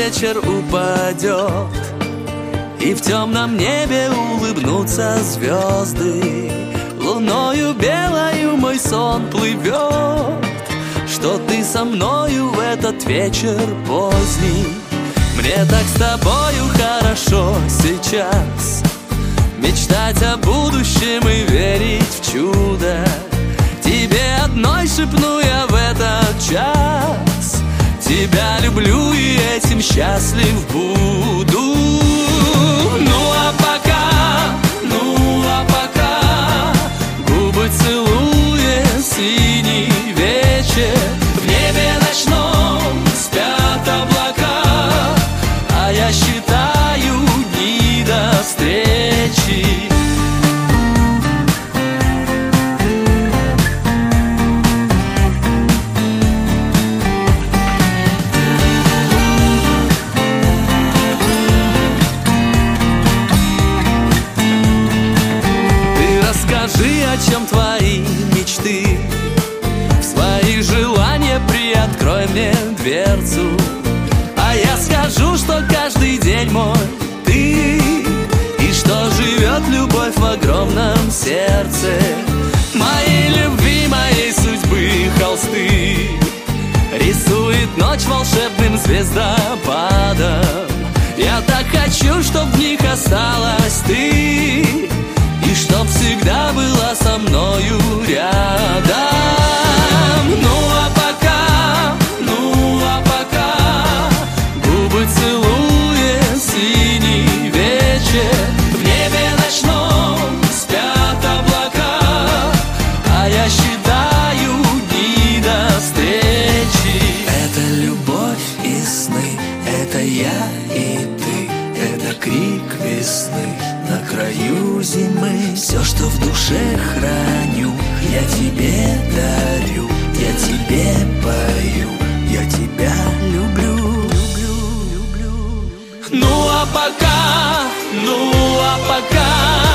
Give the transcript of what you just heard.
вечер упадет, и в темном небе улыбнутся звезды. Луною белою мой сон плывет, что ты со мною в этот вечер поздний. Мне так с тобою хорошо сейчас, мечтать о будущем и верить в чудо. Тебе одной шепну я в этот час: тебя люблю и этим счастлив буду. Ну а пока губы целуя синий вечер, в небе ночном спят облака, а я считаю дни до встречи. Расскажи, о чем твои мечты, в свои желания приоткрой мне дверцу, а я скажу, что каждый день мой ты, и что живет любовь в огромном сердце. Моей любви, моей судьбы холсты рисует ночь волшебным звездопадом. Я так хочу, чтоб в них осталась ты, и чтоб всегда была со мною рядом. Ну а пока губы целуя синий вечер, в небе ночном спят облака, а я считаю дни до встречи. Это любовь и сны, это я и ты, это крик весны на краю зимы. Все, что в душе храню, я тебе дарю, я тебе пою, я тебя люблю. Ну а пока